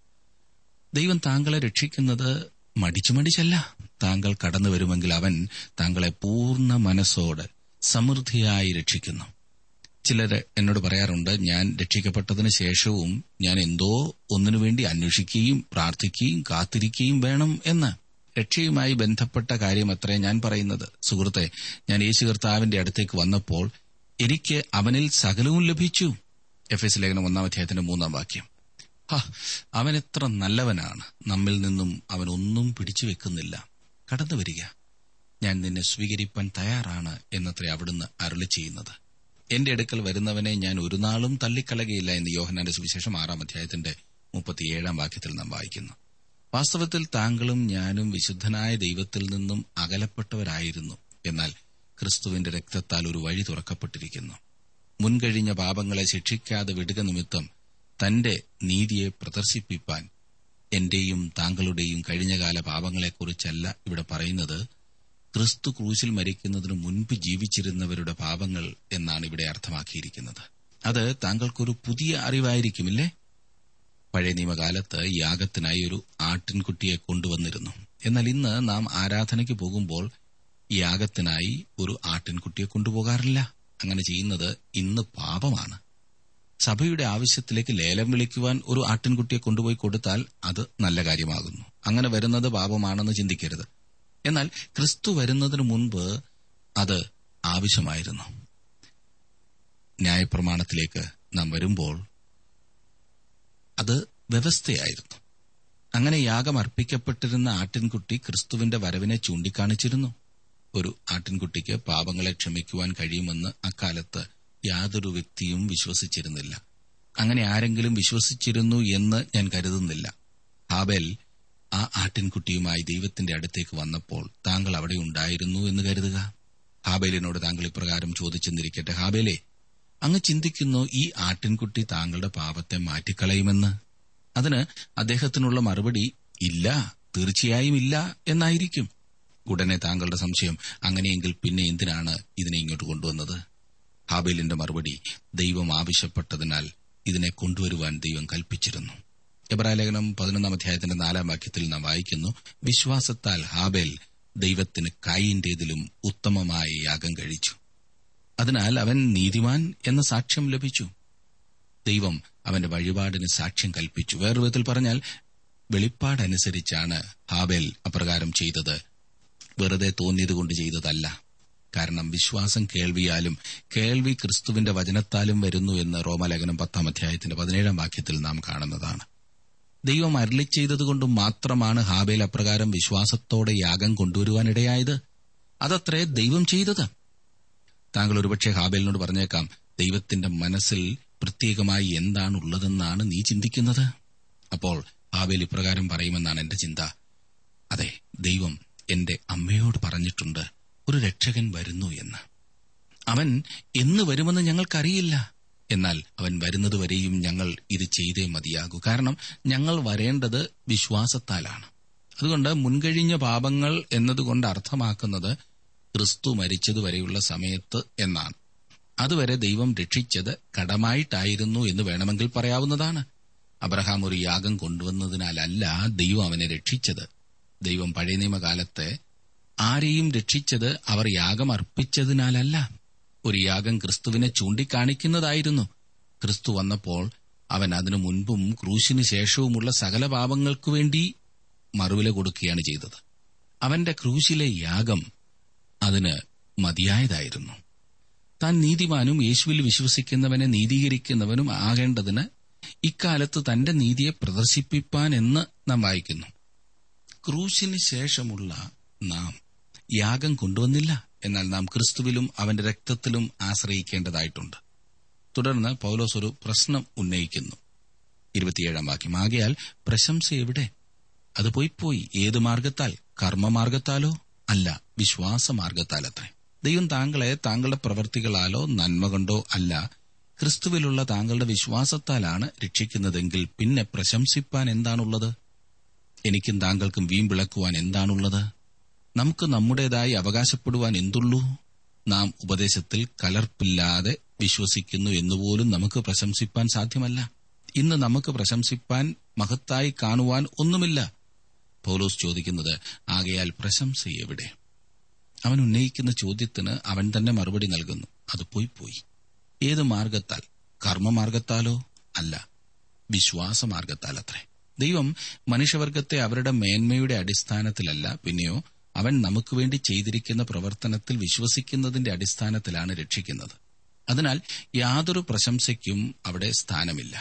ദൈവം താങ്കളെ രക്ഷിക്കുന്നത് മടിച്ചല്ല. താങ്കൾ കടന്നു വരുമെങ്കിൽ അവൻ താങ്കളെ പൂർണ്ണ മനസ്സോടെ സമൃദ്ധിയായി രക്ഷിക്കുന്നു. ചിലർ എന്നോട് പറയാറുണ്ട്, ഞാൻ രക്ഷിക്കപ്പെട്ടതിന് ശേഷവും ഞാൻ എന്തോ ഒന്നിനുവേണ്ടി അന്വേഷിക്കുകയും പ്രാർത്ഥിക്കുകയും കാത്തിരിക്കുകയും വേണം എന്ന്. രക്ഷയുമായി ബന്ധപ്പെട്ട കാര്യമത്രേ ഞാൻ പറയുന്നത്. സുഹൃത്തെ, ഞാൻ യേശു കർത്താവിന്റെ അടുത്തേക്ക് വന്നപ്പോൾ എനിക്ക് അവനിൽ സകലവും ലഭിച്ചു. എഫെസ്യ ലേഖനം 1-ാം അധ്യായത്തിന്റെ 3-ാം വാക്യം. അവൻ എത്ര നല്ലവനാണ്. നമ്മിൽ നിന്നും അവൻ ഒന്നും പിടിച്ചു വെക്കുന്നില്ല. കടന്നു വരിക, ഞാൻ നിന്നെ സ്വീകരിപ്പാൻ തയ്യാറാണ് എന്നത്രേ അവിടുന്ന് അരുളി ചെയ്യുന്നത്. എന്റെ അടുക്കൽ വരുന്നവനെ ഞാൻ ഒരു നാളും തള്ളിക്കളകയില്ല എന്ന് യോഹന്നാന്റെ സുവിശേഷം 6-ാം അധ്യായത്തിന്റെ 37-ാം വാക്യത്തിൽ നാം വായിക്കുന്നു. വാസ്തവത്തിൽ താങ്കളും ഞാനും വിശുദ്ധനായ ദൈവത്തിൽ നിന്നും അകലപ്പെട്ടവരായിരുന്നു. എന്നാൽ ക്രിസ്തുവിന്റെ രക്തത്താൽ ഒരു വഴി തുറക്കപ്പെട്ടിരിക്കുന്നു. മുൻകഴിഞ്ഞ പാപങ്ങളെ ശിക്ഷിക്കാതെ വിടുക നിമിത്തം തന്റെ നീതിയെ പ്രദർശിപ്പിപ്പാൻ. എന്റെയും താങ്കളുടെയും കഴിഞ്ഞകാല പാപങ്ങളെക്കുറിച്ചല്ല ഇവിടെ പറയുന്നത്, ക്രിസ്തു ക്രൂശിൽ മരിക്കുന്നതിന് മുൻപ് ജീവിച്ചിരുന്നവരുടെ പാപങ്ങൾ എന്നാണ് ഇവിടെ അർത്ഥമാക്കിയിരിക്കുന്നത്. അത് താങ്കൾക്കൊരു പുതിയ അറിവായിരിക്കുമില്ലേ? പഴയ നിയമകാലത്ത് യാഗത്തിനായി ഒരു ആട്ടിൻകുട്ടിയെ കൊണ്ടുവന്നിരുന്നു. എന്നാൽ ഇന്ന് നാം ആരാധനയ്ക്ക് പോകുമ്പോൾ യാഗത്തിനായി ഒരു ആട്ടിൻകുട്ടിയെ കൊണ്ടുപോകാറില്ല. അങ്ങനെ ചെയ്യുന്നത് ഇന്ന് പാപമാണ്. സഭയുടെ ആവശ്യത്തിലേക്ക് ലേലം വിളിക്കുവാൻ ഒരു ആട്ടിൻകുട്ടിയെ കൊണ്ടുപോയി കൊടുത്താൽ അത് നല്ല കാര്യമാകുന്നു. അങ്ങനെ വരുന്നത് പാപമാണെന്ന് ചിന്തിക്കരുത്. എന്നാൽ ക്രിസ്തു വരുന്നതിന് മുൻപ് അത് ആവശ്യമായിരുന്നു. ന്യായപ്രമാണത്തിലേക്ക് നാം വരുമ്പോൾ അത് വ്യവസ്ഥയായിരുന്നു. അങ്ങനെ യാഗം അർപ്പിക്കപ്പെട്ടിരുന്ന ആട്ടിൻകുട്ടി ക്രിസ്തുവിന്റെ വരവിനെ ചൂണ്ടിക്കാണിച്ചിരുന്നു. ഒരു ആട്ടിൻകുട്ടിക്ക് പാപങ്ങളെ ക്ഷമിക്കുവാൻ കഴിയുമെന്ന് അക്കാലത്ത് യാതൊരു വ്യക്തിയും വിശ്വസിച്ചിരുന്നില്ല. അങ്ങനെ ആരെങ്കിലും വിശ്വസിച്ചിരുന്നു എന്ന് ഞാൻ കരുതുന്നില്ല. ഹാബേൽ ആ ആട്ടിൻകുട്ടിയുമായി ദൈവത്തിന്റെ അടുത്തേക്ക് വന്നപ്പോൾ താങ്കൾ അവിടെ ഉണ്ടായിരുന്നു എന്ന് കരുതുക. ഹാബേലിനോട് താങ്കൾ ഇപ്രകാരം ചോദിച്ചെന്നിരിക്കട്ടെ, ഹാബേലേ, അങ്ങ് ചിന്തിക്കുന്നു ഈ ആട്ടിൻകുട്ടി താങ്കളുടെ പാപത്തെ മാറ്റിക്കളയുമെന്ന്? അതിന് അദ്ദേഹത്തിനുള്ള മറുപടി ഇല്ല, തീർച്ചയായും ഇല്ല എന്നായിരിക്കും. ഉടനെ താങ്കളുടെ സംശയം, അങ്ങനെയെങ്കിൽ പിന്നെ എന്തിനാണ് ഇതിനെ ഇങ്ങോട്ട് കൊണ്ടുവന്നത്? ഹാബേലിന്റെ മറുപടി, ദൈവം ആവശ്യപ്പെട്ടതിനാൽ ഇതിനെ കൊണ്ടുവരുവാൻ ദൈവം കൽപ്പിച്ചിരുന്നു. എബ്രായലേഖനം 11 അധ്യായത്തിന്റെ 4 വാക്യത്തിൽ നാം വായിക്കുന്നു, വിശ്വാസത്താൽ ഹാബേൽ ദൈവത്തിന് കയീന്റേതിലും ഉത്തമമായ യാഗം കഴിച്ചു, അതിനാൽ അവൻ നീതിമാൻ എന്ന സാക്ഷ്യം ലഭിച്ചു. ദൈവം അവന്റെ വഴിപാടിന് സാക്ഷ്യം കൽപ്പിച്ചു. വേറൊരു വിധത്തിൽ പറഞ്ഞാൽ, വെളിപ്പാടനുസരിച്ചാണ് ഹാബേൽ അപ്രകാരം ചെയ്തത്, വെറുതെ തോന്നിയതുകൊണ്ട് ചെയ്തതല്ല. കാരണം വിശ്വാസം കേൾവിയാലും കേൾവി ക്രിസ്തുവിന്റെ വചനത്താലും വരുന്നു എന്ന് റോമാലേഖനം 10 അധ്യായത്തിന്റെ 17 വാക്യത്തിൽ നാം കാണുന്നതാണ്. ദൈവം അരുളിച്ചെയ്തതുകൊണ്ട് മാത്രമാണ് ഹാബേൽ അപ്രകാരം വിശ്വാസത്തോടെ യാഗം കൊണ്ടുവരുവാനിടയായത്. അതത്രേ ദൈവം ചെയ്തത്. താങ്കൾ ഒരുപക്ഷെ ഹാബേലിനോട് പറഞ്ഞേക്കാം, ദൈവത്തിന്റെ മനസ്സിൽ പ്രത്യേകമായി എന്താണുള്ളതെന്നാണ് നീ ചിന്തിക്കുന്നത്. അപ്പോൾ ഹാബേൽ ഇപ്രകാരം പറയുമെന്നാണ് എന്റെ ചിന്ത, അതെ, ദൈവം എന്റെ അമ്മയോട് പറഞ്ഞിട്ടുണ്ട് ഒരു രക്ഷകൻ വരുന്നു എന്ന്. അവൻ എന്ന് വരുമെന്ന് ഞങ്ങൾക്കറിയില്ല, എന്നാൽ അവൻ വരുന്നതുവരെയും ഞങ്ങൾ ഇത് ചെയ്തേ മതിയാകൂ. കാരണം ഞങ്ങൾ വരേണ്ടത് വിശ്വാസത്താലാണ്. അതുകൊണ്ട് മുൻകഴിഞ്ഞ പാപങ്ങൾ എന്നതുകൊണ്ട് അർത്ഥമാക്കുന്നത് ക്രിസ്തു മരിച്ചതുവരെയുള്ള സമയത്ത് എന്നാണ്. അതുവരെ ദൈവം രക്ഷിച്ചത് കടമായിട്ടായിരുന്നു എന്ന് വേണമെങ്കിൽ പറയാവുന്നതാണ്. അബ്രഹാം ഒരു യാഗം കൊണ്ടുവന്നതിനാലല്ല ദൈവം അവനെ രക്ഷിച്ചത്. ദൈവം പഴയ നിയമകാലത്തെ ആരെയും രക്ഷിച്ചത് അവർ യാഗം അർപ്പിച്ചതിനാലല്ല. ഒരു യാഗം ക്രിസ്തുവിനെ ചൂണ്ടിക്കാണിക്കുന്നതായിരുന്നു. ക്രിസ്തു വന്നപ്പോൾ അവൻ അതിനു മുൻപും ക്രൂശിന് ശേഷവുമുള്ള സകല പാപങ്ങൾക്കു വേണ്ടി മറുവില കൊടുക്കുകയാണ് ചെയ്തത്. അവന്റെ ക്രൂശിലെ യാഗം അതിന് മതിയായതായിരുന്നു. താൻ നീതിമാനും യേശുവിൽ വിശ്വസിക്കുന്നവനെ നീതീകരിക്കുന്നവനും ആകേണ്ടതിന് ഇക്കാലത്ത് തന്റെ നീതിയെ പ്രദർശിപ്പിപ്പാൻ എന്ന് നാം വായിക്കുന്നു. ക്രൂശിന് ശേഷമുള്ള നാം യാഗം കൊണ്ടുവന്നില്ല, എന്നാൽ നാം ക്രിസ്തുവിലും അവന്റെ രക്തത്തിലും ആശ്രയിക്കേണ്ടതായിട്ടുണ്ട്. തുടർന്ന് പൗലോസ് ഒരു പ്രശ്നം ഉന്നയിക്കുന്നു. 27 വാക്യം, ആകയാൽ പ്രശംസ എവിടെ? അത് പോയി. ഏത് മാർഗത്താൽ? കർമ്മമാർഗത്താലോ? അല്ല, വിശ്വാസമാർഗത്താലത്രേ. ദൈവം താങ്കളെ താങ്കളുടെ പ്രവൃത്തികളാലോ നന്മ കൊണ്ടോ അല്ല, ക്രിസ്തുവിലുള്ള താങ്കളുടെ വിശ്വാസത്താലാണ് രക്ഷിക്കുന്നതെങ്കിൽ പിന്നെ പ്രശംസിപ്പാൻ എന്താണുള്ളത്? എനിക്കും താങ്കൾക്കും വീമ്പിളക്കുവാൻ എന്താണുള്ളത്? നമുക്ക് നമ്മുടേതായി അവകാശപ്പെടുവാൻ എന്തുള്ളൂ? നാം ഉപദേശത്തിൽ കലർപ്പില്ലാതെ വിശ്വസിക്കുന്നു എന്നുപോലും നമുക്ക് പ്രശംസിപ്പാൻ സാധ്യമല്ല. ഇന്ന് നമുക്ക് പ്രശംസിപ്പാൻ മഹത്തായി കാണുവാൻ ഒന്നുമില്ല. പൗലോസ് ചോദിക്കുന്നത്, ആകയാൽ പ്രശംസ എവിടെ? അവൻ ഉന്നയിക്കുന്ന ചോദ്യത്തിന് അവൻ തന്നെ മറുപടി നൽകുന്നു. അത് പോയി. ഏത് മാർഗത്താൽ? കർമ്മമാർഗത്താലോ? അല്ല, വിശ്വാസമാർഗത്താലത്രേ. ദൈവം മനുഷ്യവർഗത്തെ അവരുടെ മേന്മയുടെ അടിസ്ഥാനത്തിലല്ല, പിന്നെയോ അവൻ നമുക്ക് വേണ്ടി ചെയ്തിരിക്കുന്ന പ്രവർത്തനത്തിൽ വിശ്വസിക്കുന്നതിന്റെ അടിസ്ഥാനത്തിലാണ് രക്ഷിക്കുന്നത്. അതിനാൽ യാതൊരു പ്രശംസയ്ക്കും അവിടെ സ്ഥാനമില്ല.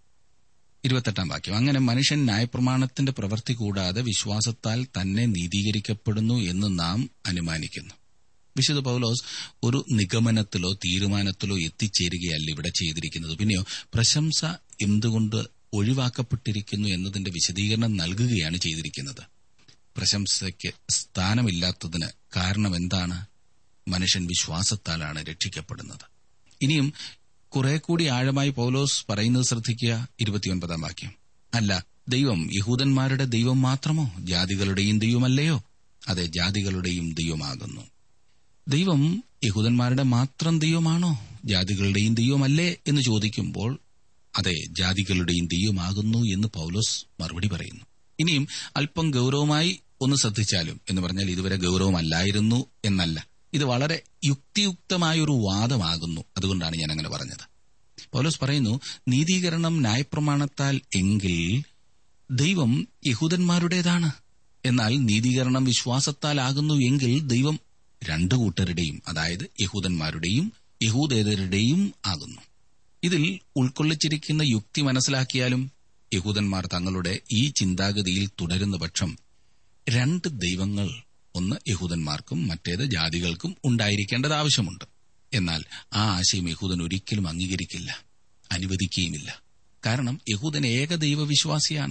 28 വാക്യം, അങ്ങനെ മനുഷ്യൻ ന്യായപ്രമാണത്തിന്റെ പ്രവൃത്തി കൂടാതെ വിശ്വാസത്താൽ തന്നെ നീതീകരിക്കപ്പെടുന്നു എന്ന് നാം അനുമാനിക്കുന്നു. വിശുദ്ധ പൗലോസ് ഒരു നിഗമനത്തിലോ തീരുമാനത്തിലോ എത്തിച്ചേരുകയല്ല ഇവിടെ ചെയ്തിരിക്കുന്നത്. പിന്നെയോ പ്രശംസ എന്തുകൊണ്ട് ഒഴിവാക്കപ്പെട്ടിരിക്കുന്നു എന്നതിന്റെ വിശദീകരണം നൽകുകയാണ് ചെയ്തിരിക്കുന്നത്. പ്രശംസയ്ക്ക് സ്ഥാനമില്ലാത്തതിന് കാരണം എന്താണ്? മനുഷ്യൻ വിശ്വാസത്താലാണ് രക്ഷിക്കപ്പെടുന്നത്. ഇനിയും കുറെ കൂടി ആഴമായി പൗലോസ് പറയുന്നത് ശ്രദ്ധിക്കുക. 29 വാക്യം, അല്ല, ദൈവം യഹൂദന്മാരുടെ ദൈവം മാത്രമോ? ജാതികളുടെയും ദൈവമല്ലയോ? അതെ, ജാതികളുടെയും ദൈവമാകുന്നു. ദൈവം യഹൂദന്മാരുടെ മാത്രം ദൈവമാണോ? ജാതികളുടെയും ദൈവമല്ലേ എന്ന് ചോദിക്കുമ്പോൾ അതെ, ജാതികളുടെയും ദൈവമാകുന്നു എന്ന് പൗലോസ് മറുപടി പറയുന്നു. ഇനിയും അല്പം ഗൌരവമായി ഒന്ന് ശ്രദ്ധിച്ചാലും, എന്ന് പറഞ്ഞാൽ ഇതുവരെ ഗൌരവമല്ലായിരുന്നു എന്നല്ല, ഇത് വളരെ യുക്തിയുക്തമായൊരു വാദമാകുന്നു. അതുകൊണ്ടാണ് ഞാൻ അങ്ങനെ പറഞ്ഞത്. പൗലോസ് പറയുന്നു, നീതീകരണം ന്യായപ്രമാണത്താൽ എങ്കിൽ ദൈവം യഹൂദന്മാരുടേതാണ്. എന്നാൽ നീതീകരണം വിശ്വാസത്താൽ ആകുന്നു എങ്കിൽ ദൈവം രണ്ടു കൂട്ടരുടെയും, അതായത് യഹൂദന്മാരുടെയും യഹൂദേതരുടെയും ആകുന്നു. ഇതിൽ ഉൾക്കൊള്ളിച്ചിരിക്കുന്ന യുക്തി മനസ്സിലാക്കിയാലും യഹൂദന്മാർ തങ്ങളുടെ ഈ ചിന്താഗതിയിൽ തുടരുന്ന പക്ഷം രണ്ട് ദൈവങ്ങൾ, ഒന്ന് യഹൂദന്മാർക്കും മറ്റേത് ജാതികൾക്കും ഉണ്ടായിരിക്കേണ്ടത് ആവശ്യമുണ്ട്. എന്നാൽ ആ ആശയം യഹൂദൻ ഒരിക്കലും അംഗീകരിക്കില്ല, അനുവദിക്കുകയുമില്ല. കാരണം യഹൂദൻ ഏകദൈവ വിശ്വാസിയാണ്.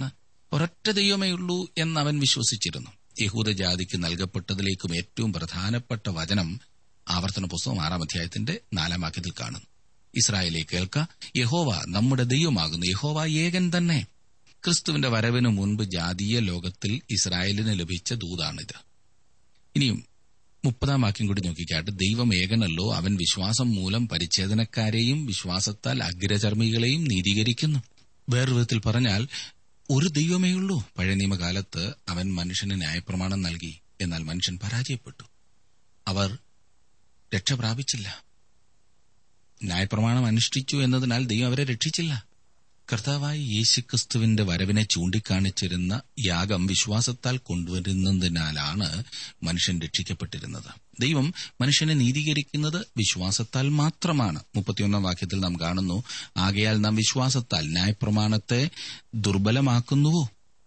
ഒരൊറ്റ ദൈവമേ ഉള്ളൂ എന്നവൻ വിശ്വസിച്ചിരുന്നു. യഹൂദജാതിക്ക് നൽകപ്പെട്ടതിലേക്കും ഏറ്റവും പ്രധാനപ്പെട്ട വചനം ആവർത്തന പുസ്തകം 6-ാം അധ്യായത്തിന്റെ 4-ാം വാക്യത്തിൽ കാണുന്നു. ഇസ്രായേലേ കേൾക്ക, യഹോവ നമ്മുടെ ദൈവമാകുന്നു, യഹോവ ഏകൻ തന്നെ. ക്രിസ്തുവിന്റെ വരവിനു മുൻപ് ജാതീയ ലോകത്തിൽ ഇസ്രായേലിന് ലഭിച്ച ദൂതാണിത്. ഇനിയും 30-ാം വാക്യം കൂടി നോക്കിക്കാട്ട്, ദൈവം ഏകനല്ലോ, അവൻ വിശ്വാസം മൂലം പരിച്ഛേദനക്കാരെയും വിശ്വാസത്താൽ അഗ്രചർമ്മികളെയും നീതീകരിക്കുന്നു. വേറൊരു വിധത്തിൽ പറഞ്ഞാൽ, ഒരു ദൈവമേയുള്ളൂ. പഴയ നിയമകാലത്ത് അവൻ മനുഷ്യന് ന്യായപ്രമാണം നൽകി, എന്നാൽ മനുഷ്യൻ പരാജയപ്പെട്ടു. അവർ രക്ഷ പ്രാപിച്ചില്ല. ന്യായപ്രമാണം അനുഷ്ഠിച്ചു എന്നതിനാൽ ദൈവം അവരെ രക്ഷിച്ചില്ല. കർത്താവായ യേശുക്രിസ്തുവിന്റെ വരവിനെ ചൂണ്ടിക്കാണിച്ചിരുന്ന യാഗം വിശ്വാസത്താൽ കൊണ്ടുവരുന്നതിനാലാണ് മനുഷ്യൻ രക്ഷിക്കപ്പെട്ടിരുന്നത്. ദൈവം മനുഷ്യനെ നീതീകരിക്കുന്നത് വിശ്വാസത്താൽ മാത്രമാണ്. 31-ാം വാക്യത്തിൽ നാം കാണുന്നു, ആകയാൽ നാം വിശ്വാസത്താൽ ന്യായപ്രമാണത്തെ ദുർബലമാക്കുന്നുവോ?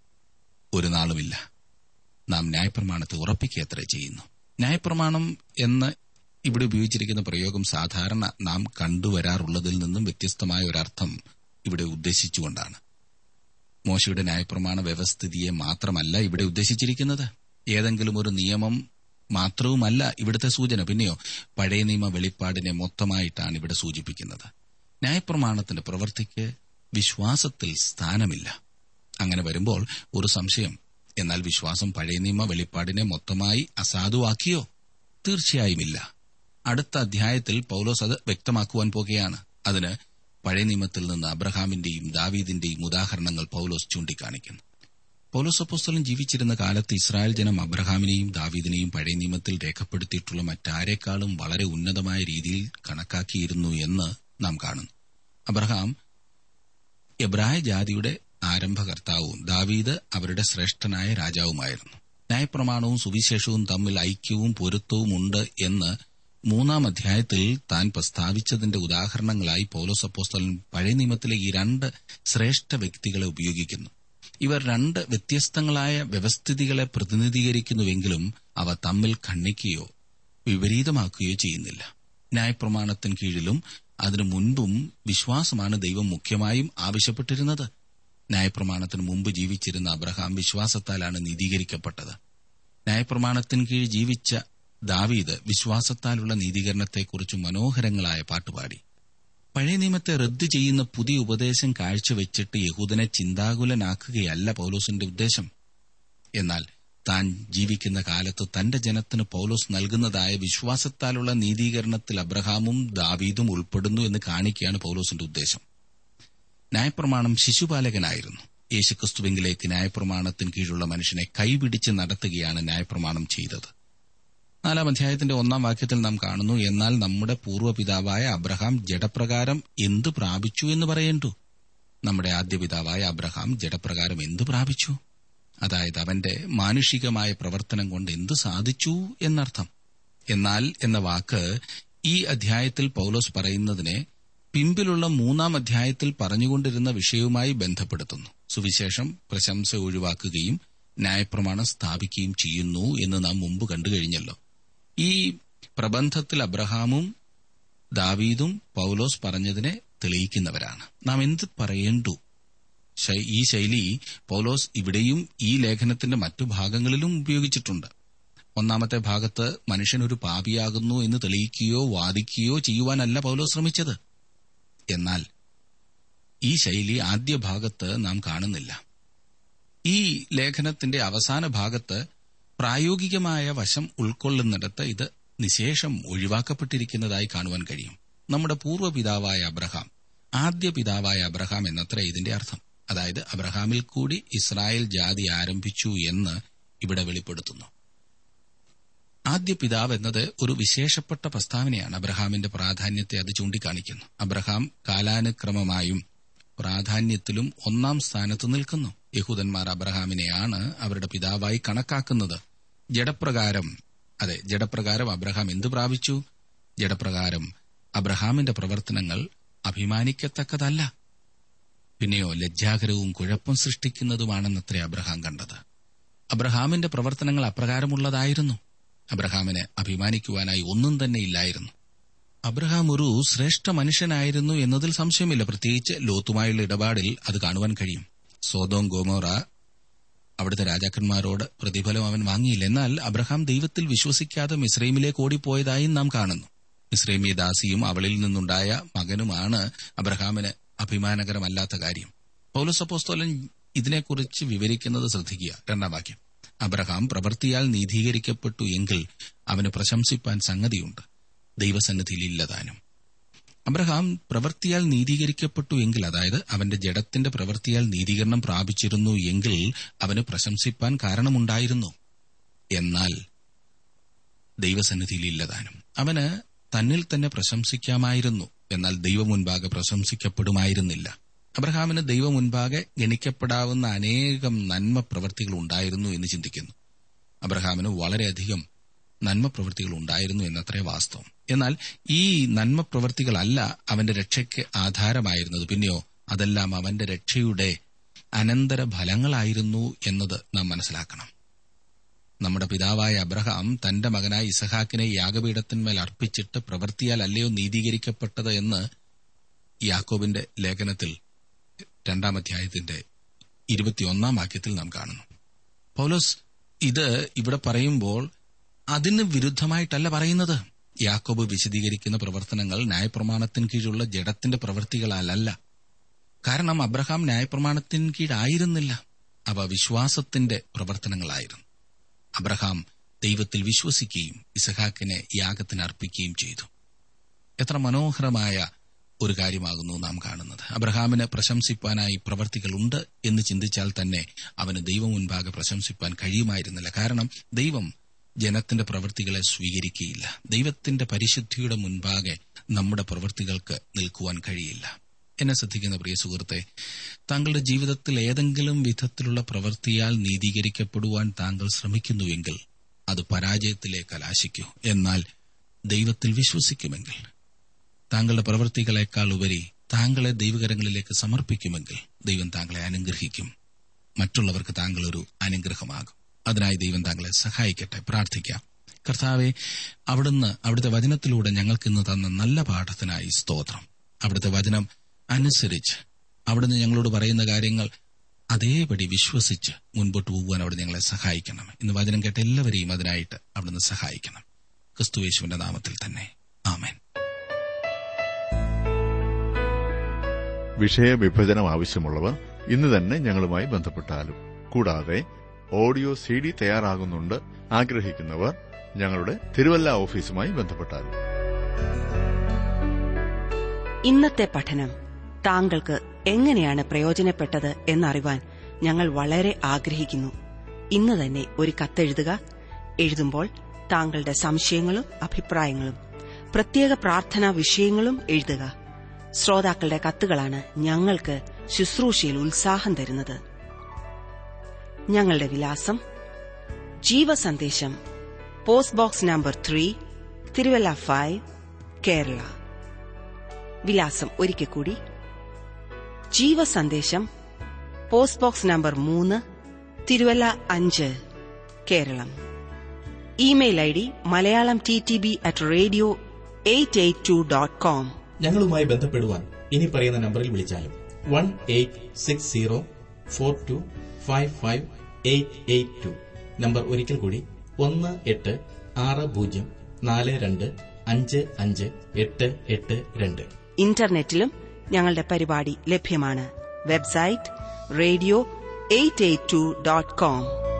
ഒരു നാളുമില്ല. നാം ന്യായപ്രമാണത്തെ ഉറപ്പിക്കുകയത്രേ ചെയ്യുന്നു. ന്യായപ്രമാണം എന്ന് ഇവിടെ ഉപയോഗിച്ചിരിക്കുന്ന പ്രയോഗം സാധാരണ നാം കണ്ടുവരാറുള്ളതിൽ നിന്നും വ്യത്യസ്തമായ ഒരർത്ഥം ഇവിടെ ഉദ്ദേശിച്ചുകൊണ്ടാണ്. മോശയുടെ ന്യായപ്രമാണ വ്യവസ്ഥിതിയെ മാത്രമല്ല ഇവിടെ ഉദ്ദേശിച്ചിരിക്കുന്നത്. ഏതെങ്കിലും ഒരു നിയമം മാത്രവുമല്ല ഇവിടുത്തെ സൂചന. പിന്നെയോ പഴയ നിയമ വെളിപ്പാടിനെ മൊത്തമായിട്ടാണ് ഇവിടെ സൂചിപ്പിക്കുന്നത്. ന്യായപ്രമാണത്തിന്റെ പ്രവൃത്തിക്ക് വിശ്വാസത്തിൽ സ്ഥാനമില്ല. അങ്ങനെ വരുമ്പോൾ ഒരു സംശയം, എന്നാൽ വിശ്വാസം പഴയ നിയമ വെളിപ്പാടിനെ മൊത്തമായി അസാധുവാക്കിയോ? തീർച്ചയായുമില്ല. അടുത്ത അധ്യായത്തിൽ പൗലോസ് അത് വ്യക്തമാക്കുവാൻ പോകുകയാണ്. അതിന് പഴയ നിയമത്തിൽ നിന്ന് അബ്രഹാമിന്റെയും ദാവീദിന്റെയും ഉദാഹരണങ്ങൾ പൗലോസ് ചൂണ്ടിക്കാണിക്കുന്നു. പൗലോസ് അപ്പോസ്തലൻ ജീവിച്ചിരുന്ന കാലത്ത് ഇസ്രായേൽ ജനം അബ്രഹാമിനെയും ദാവീദിനെയും പഴയ നിയമത്തിൽ രേഖപ്പെടുത്തിയിട്ടുള്ള മറ്റാരെക്കാളും വളരെ ഉന്നതമായ രീതിയിൽ കണക്കാക്കിയിരുന്നു എന്ന് നാം കാണുന്നു. അബ്രഹാം എബ്രായ ജാതിയുടെ ആരംഭകർത്താവും ദാവീദ് അവരുടെ ശ്രേഷ്ഠനായ രാജാവുമായിരുന്നു. ന്യായപ്രമാണവും സുവിശേഷവും തമ്മിൽ ഐക്യവും പൊരുത്തവും ഉണ്ട് എന്ന് 3-ാം അധ്യായത്തിൽ താൻ പ്രസ്താവിച്ചതിന്റെ ഉദാഹരണങ്ങളായി പൗലോസ് അപ്പോസ്തലൻ പഴയ നിയമത്തിലെ ഈ 2 ശ്രേഷ്ഠ വ്യക്തികളെ ഉപയോഗിക്കുന്നു. ഇവർ 2 വ്യത്യസ്തങ്ങളായ വ്യവസ്ഥിതികളെ പ്രതിനിധീകരിക്കുന്നുവെങ്കിലും അവ തമ്മിൽ ഖണ്ഡിക്കുകയോ വിപരീതമാക്കുകയോ ചെയ്യുന്നില്ല. ന്യായപ്രമാണത്തിന് കീഴിലും അതിനു മുൻപും വിശ്വാസമാണ് ദൈവം മുഖ്യമായും ആവശ്യപ്പെട്ടിരുന്നത്. ന്യായപ്രമാണത്തിന് മുമ്പ് ജീവിച്ചിരുന്ന അബ്രഹാം വിശ്വാസത്താലാണ് നീതീകരിക്കപ്പെട്ടത്. ന്യായപ്രമാണത്തിന് കീഴിൽ ജീവിച്ച ദാവീദ് വിശ്വാസത്താലുള്ള നീതീകരണത്തെക്കുറിച്ച് മനോഹരങ്ങളായ പാട്ടുപാടി. പഴയ നിയമത്തെ റദ്ദ് ചെയ്യുന്ന പുതിയ ഉപദേശം കാഴ്ചവെച്ചിട്ട് യഹൂദനെ ചിന്താകുലനാക്കുകയല്ല പൗലോസിന്റെ ഉദ്ദേശം. എന്നാൽ താൻ ജീവിക്കുന്ന കാലത്ത് തന്റെ ജനത്തിന് പൗലോസ് നൽകുന്നതായ വിശ്വാസത്താലുള്ള നീതീകരണത്തിൽ അബ്രഹാമും ദാവീദും ഉൾപ്പെടുന്നു എന്ന് കാണിക്കുകയാണ് പൗലോസിന്റെ ഉദ്ദേശം. ന്യായപ്രമാണം ശിശുപാലകനായിരുന്നു. യേശുക്രിസ്തുവിലേക്ക് ന്യായപ്രമാണത്തിന് കീഴിലുള്ള മനുഷ്യനെ കൈപിടിച്ച് നടത്തുകയാണ് ന്യായപ്രമാണം ചെയ്തത്. 4-ാം അധ്യായത്തിന്റെ 1-ാം വാക്യത്തിൽ നാം കാണുന്നു, എന്നാൽ നമ്മുടെ പൂർവ്വപിതാവായ അബ്രഹാം ജഡപ്രകാരം എന്തു പ്രാപിച്ചു എന്ന് പറയേണ്ടു. നമ്മുടെ ആദ്യ പിതാവായ അബ്രഹാം ജഡപ്രകാരം എന്തു പ്രാപിച്ചു? അതായത് അവന്റെ മാനുഷികമായ പ്രവർത്തനം കൊണ്ട് എന്തു സാധിച്ചു എന്നർത്ഥം. എന്നാൽ എന്ന വാക്ക് ഈ അധ്യായത്തിൽ പൗലോസ് പറയുന്നതിനെ പിമ്പിലുള്ള 3-ാം അധ്യായത്തിൽ പറഞ്ഞുകൊണ്ടിരുന്ന വിഷയവുമായി ബന്ധപ്പെടുത്തുന്നു. സുവിശേഷം പ്രശംസ ഒഴിവാക്കുകയും ന്യായപ്രമാണം സ്ഥാപിക്കുകയും ചെയ്യുന്നു എന്ന് നാം മുമ്പ് കണ്ടുകഴിഞ്ഞല്ലോ. ഈ പ്രബന്ധത്തിൽ അബ്രഹാമും ദാവീദും പൗലോസ് പറഞ്ഞതിനെ തെളിയിക്കുന്നവരാണ്. നാം എന്ത് പറയേണ്ടു? ഈ ശൈലി പൗലോസ് ഇവിടെയും ഈ ലേഖനത്തിന്റെ മറ്റു ഭാഗങ്ങളിലും ഉപയോഗിച്ചിട്ടുണ്ട്. 1-ാമത്തെ ഭാഗത്ത് മനുഷ്യനൊരു പാപിയാകുന്നു എന്ന് തെളിയിക്കുകയോ വാദിക്കുകയോ ചെയ്യുവാനല്ല പൗലോസ് ശ്രമിച്ചത്. എന്നാൽ ഈ ശൈലി ആദ്യ ഭാഗത്ത് നാം കാണുന്നില്ല. ഈ ലേഖനത്തിന്റെ അവസാന ഭാഗത്ത് പ്രായോഗികമായ വശം ഉൾക്കൊള്ളുന്നിടത്ത് ഇത് നിശേഷം ഒഴിവാക്കപ്പെട്ടിരിക്കുന്നതായി കാണുവാൻ കഴിയും. നമ്മുടെ പൂർവ്വപിതാവായ അബ്രഹാം, ആദ്യ പിതാവായ അബ്രഹാം എന്നത്ര ഇതിന്റെ അർത്ഥം. അതായത് അബ്രഹാമിൽ കൂടി ഇസ്രായേൽ ജാതി ആരംഭിച്ചു എന്ന് ഇവിടെ വെളിപ്പെടുത്തുന്നു. ആദ്യ പിതാവ് എന്നത് ഒരു വിശേഷപ്പെട്ട പ്രസ്താവനയാണ്. അബ്രഹാമിന്റെ പ്രാധാന്യത്തെ അത് ചൂണ്ടിക്കാണിക്കുന്നു. അബ്രഹാം കാലാനുക്രമമായും പ്രാധാന്യത്തിലും 1-ാം സ്ഥാനത്ത് നിൽക്കുന്നു. യഹൂദന്മാർ അബ്രഹാമിനെയാണ് അവരുടെ പിതാവായി കണക്കാക്കുന്നത്. ജഡപ്രകാരം അബ്രഹാം എന്തു പ്രാപിച്ചു? ജഡപ്രകാരം അബ്രഹാമിന്റെ പ്രവർത്തനങ്ങൾ അഭിമാനിക്കത്തക്കതല്ല, പിന്നെയോ ലജ്ജാകരവും കുഴപ്പം സൃഷ്ടിക്കുന്നതുമാണെന്നത്രേ അബ്രഹാം കണ്ടത്. അബ്രഹാമിന്റെ പ്രവർത്തനങ്ങൾ അപ്രകാരമുള്ളതായിരുന്നു. അബ്രഹാമിന് അഭിമാനിക്കുവാനായി ഒന്നും തന്നെ ഇല്ലായിരുന്നു. അബ്രഹാം ഒരു ശ്രേഷ്ഠ മനുഷ്യനായിരുന്നു എന്നതിൽ സംശയമില്ല. പ്രത്യേകിച്ച് ലോത്തുമായുള്ള ഇടപാടിൽ അത് കാണുവാൻ കഴിയും. സോദോം ഗൊമോറ അവിടുത്തെ രാജാക്കന്മാരോട് പ്രതിഫലം അവൻ വാങ്ങിയില്ല. എന്നാൽ അബ്രഹാം ദൈവത്തിൽ വിശ്വസിക്കാതെ മിസ്രൈമിലേക്ക് ഓടിപ്പോയതായും നാം കാണുന്നു. മിസ്രൈമിയ ദാസിയും അവളിൽ നിന്നുണ്ടായ മകനുമാണ് അബ്രഹാമിന് അഭിമാനകരമല്ലാത്ത കാര്യം. പൗലോസ് അപ്പോസ്തലൻ ഇതിനെക്കുറിച്ച് വിവരിക്കുന്നത് ശ്രദ്ധിക്കുക. 2-ാം വാക്യം, അബ്രഹാം പ്രവൃത്തിയാൽ നീതീകരിക്കപ്പെട്ടു എങ്കിൽ അവന് പ്രശംസിപ്പാൻ സംഗതിയുണ്ട്, ദൈവസന്നിധിയിലില്ലതാനും. അബ്രഹാം പ്രവൃത്തിയാൽ നീതീകരിക്കപ്പെട്ടു എങ്കിൽ, അതായത് അവന്റെ ജഡത്തിന്റെ പ്രവൃത്തിയാൽ നീതീകരണം പ്രാപിച്ചിരുന്നു എങ്കിൽ അവന് പ്രശംസിപ്പാൻ കാരണമുണ്ടായിരുന്നു. എന്നാൽ ദൈവസന്നിധിയിലില്ലതാനും. അവന് തന്നിൽ തന്നെ പ്രശംസിക്കാമായിരുന്നു, എന്നാൽ ദൈവം മുൻപാകെ പ്രശംസിക്കപ്പെടുമായിരുന്നില്ല. അബ്രഹാമിന് ദൈവം മുൻപാകെ ഗണിക്കപ്പെടാവുന്ന അനേകം നന്മ പ്രവൃത്തികൾ ഉണ്ടായിരുന്നു എന്ന് ചിന്തിക്കുന്നു. അബ്രഹാമിന് വളരെയധികം നന്മ പ്രവൃത്തികൾ ഉണ്ടായിരുന്നു എന്നത്രേ വാസ്തവം. എന്നാൽ ഈ നന്മ പ്രവൃത്തികളല്ല അവന്റെ രക്ഷയ്ക്ക് ആധാരമായിരുന്നത്. പിന്നെയോ അതെല്ലാം അവന്റെ രക്ഷയുടെ അനന്തര ഫലങ്ങളായിരുന്നു എന്നത് നാം മനസ്സിലാക്കണം. നമ്മുടെ പിതാവായ അബ്രഹാം തന്റെ മകനായ ഇസഹാക്കിനെ യാഗപീഠത്തിന്മേൽ അർപ്പിച്ചിട്ട് പ്രവൃത്തിയാൽ അല്ലയോ നീതീകരിക്കപ്പെട്ടത് എന്ന് യാക്കോബിന്റെ ലേഖനത്തിൽ 2-ാം അധ്യായത്തിന്റെ 21-ാം വാക്യത്തിൽ നാം കാണുന്നു. പൗലോസ് ഇത് ഇവിടെ പറയുമ്പോൾ അതിന് വിരുദ്ധമായിട്ടല്ല പറയുന്നത്. യാക്കോബ് വിശദീകരിക്കുന്ന പ്രവർത്തനങ്ങൾ ന്യായപ്രമാണത്തിന് കീഴുള്ള ജഡത്തിന്റെ പ്രവൃത്തികളല്ല. കാരണം അബ്രഹാം ന്യായപ്രമാണത്തിന് കീഴായിരുന്നില്ല, അവ വിശ്വാസത്തിന്റെ പ്രവർത്തനങ്ങളായിരുന്നു. അബ്രഹാം ദൈവത്തിൽ വിശ്വസിക്കുകയും ഇസഹാക്കിനെ യാഗത്തിന് അർപ്പിക്കുകയും ചെയ്തു. എത്ര മനോഹരമായ ഒരു കാര്യമാകുന്നു നാം കാണുന്നത്. അബ്രഹാമിന് പ്രശംസിപ്പാനായി പ്രവർത്തികളുണ്ട് എന്ന് ചിന്തിച്ചാൽ തന്നെ അവന് ദൈവം മുൻപാകെ പ്രശംസിപ്പാൻ കഴിയുമായിരുന്നില്ല. കാരണം ദൈവം ജനത്തിന്റെ പ്രവൃത്തികളെ സ്വീകരിക്കുകയില്ല. ദൈവത്തിന്റെ പരിശുദ്ധിയുടെ മുൻപാകെ നമ്മുടെ പ്രവൃത്തികൾക്ക് നിൽക്കുവാൻ കഴിയില്ല. എന്നെ ശ്രദ്ധിക്കുന്ന പ്രിയ സുഹൃത്തെ, താങ്കളുടെ ജീവിതത്തിൽ ഏതെങ്കിലും വിധത്തിലുള്ള പ്രവൃത്തിയാൽ നീതീകരിക്കപ്പെടുവാൻ താങ്കൾ ശ്രമിക്കുന്നുവെങ്കിൽ അത് പരാജയത്തിലേക്ക് കലാശിക്കൂ. എന്നാൽ ദൈവത്തിൽ വിശ്വസിക്കുമെങ്കിൽ, താങ്കളുടെ പ്രവൃത്തികളെക്കാൾ ഉപരി താങ്കളെ ദൈവകരങ്ങളിലേക്ക് സമർപ്പിക്കുമെങ്കിൽ ദൈവം താങ്കളെ അനുഗ്രഹിക്കും. മറ്റുള്ളവർക്ക് താങ്കൾ ഒരു അനുഗ്രഹമാകും. അതിനായി ദൈവം താങ്കളെ സഹായിക്കട്ടെ. പ്രാർത്ഥിക്കാം. കർത്താവെ, അവിടുത്തെ വചനത്തിലൂടെ ഞങ്ങൾക്കിന്ന് തന്ന നല്ല പാഠത്തിനായി സ്തോത്രം. അവിടുത്തെ വചനം അനുസരിച്ച് അവിടുന്ന് ഞങ്ങളോട് പറയുന്ന കാര്യങ്ങൾ അതേപടി വിശ്വസിച്ച് മുൻപോട്ട് പോകുവാൻ അവിടെ ഞങ്ങളെ സഹായിക്കണം. ഇന്ന് വചനം കേട്ട എല്ലാവരെയും അതിനായിട്ട് അവിടുന്ന് സഹായിക്കണം. ക്രിസ്തുയേശുവിന്റെ നാമത്തിൽ തന്നെ, ആമേൻ. വിഷയവിഭജനം ആവശ്യമുള്ളവർ ഇന്ന് തന്നെ ഞങ്ങളുമായി ബന്ധപ്പെട്ടാലും, കൂടാതെ ഓഡിയോ CD തയ്യാറാകുന്നുണ്ട് ആഗ്രഹിക്കുന്നവർ ഞങ്ങളുടെ തിരുവല്ല ഓഫീസുമായി ബന്ധപ്പെട്ടാലും. ഇന്നത്തെ പഠനം താങ്കൾക്ക് എങ്ങനെയാണ് പ്രയോജനപ്പെട്ടത് എന്നറിവാൻ ഞങ്ങൾ വളരെ ആഗ്രഹിക്കുന്നു. ഇന്ന് തന്നെ ഒരു കത്തെഴുതുക. എഴുതുമ്പോൾ താങ്കളുടെ സംശയങ്ങളും അഭിപ്രായങ്ങളും പ്രത്യേക പ്രാർത്ഥനാ വിഷയങ്ങളും എഴുതുക. ശ്രോതാക്കളുടെ കത്തുകളാണ് ഞങ്ങൾക്ക് ശുശ്രൂഷയിൽ ഉത്സാഹം തരുന്നത്. ഞങ്ങളുടെ വിലാസം: Jeevasandesham, post box number 3, Thiruvalla 5, Kerala. വിലാസം ഒരിക്കൽ കൂടി: Jeevasandesham, post box number 3, Thiruvalla 5, Keralam. Email ID malayalamttb@radio882.com. ഞങ്ങളുമായി ബന്ധപ്പെടുവാൻ ഇനി പറയുന്ന നമ്പറിൽ വിളിച്ചാലും 186042558882. നമ്പർ ഒരിക്കൽ കൂടി 186042558882. ഇന്റർനെറ്റിലും ഞങ്ങളുടെ പരിപാടി ലഭ്യമാണ്. Website radio882.com.